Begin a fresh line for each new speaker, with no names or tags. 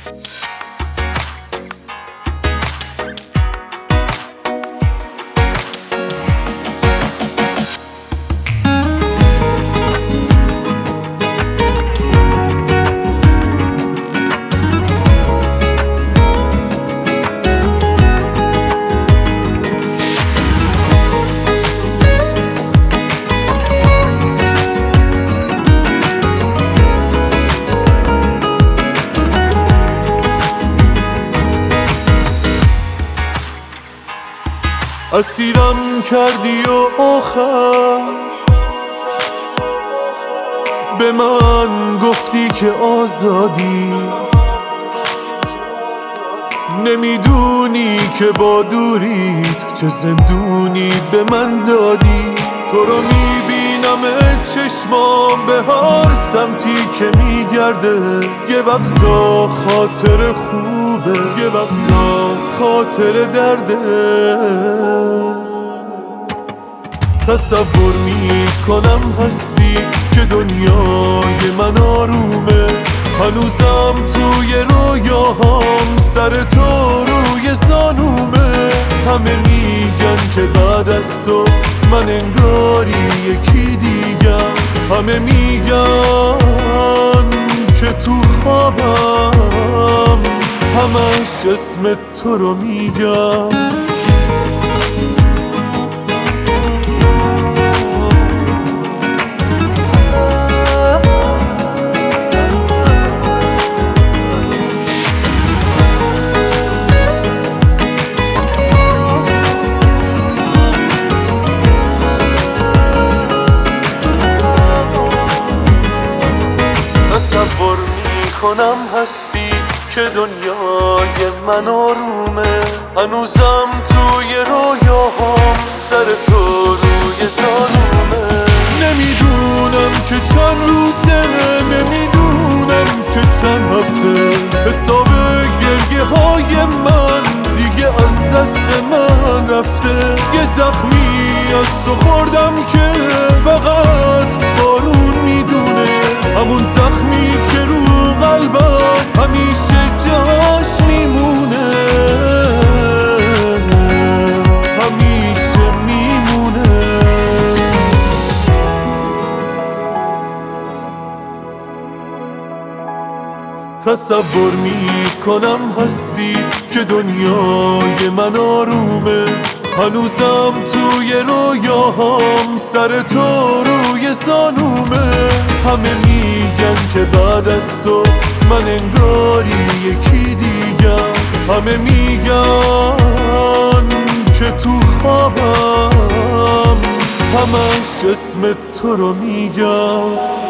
اسیرم کردی و آخر به من گفتی که آزادی، نمیدونی که با دوریت چه زندونی به من دادی. تو رو میبینم چشمام به هر سمتی که میگرده، یه وقتا خاطر خوبه یه وقتا خاطر درده. تصور میکنم هستی که دنیای من آرومه، هنوزم توی رویاهام سر تو روی زانومه. همه میگن که بعد از تو من انگاری یکی دیگم، همه میگن که تو خوابم همش اسم تو رو میگم. تصور میکنم هستی که دنیای من آرومه، هنوزم توی رویاهام سر تو روی زانومه. نمیدونم که چند روزه، نمیدونم که چند هفته، حساب گریه های من دیگه از دست من رفته. یه زخمی از تو خوردم که فقط بارون میدونه، همون زخمی که رو قلبم همیشه جاش میمونه، همیشه میمونه. تصور میکنم هستی که دنیای من آرومه، هنوزم توی رویاهام سر تو روی زانومه. همه میگن که بعد از تو من انگاری یکی دیگم، همه میگن که تو خوابم همش اسم تو رو میگم.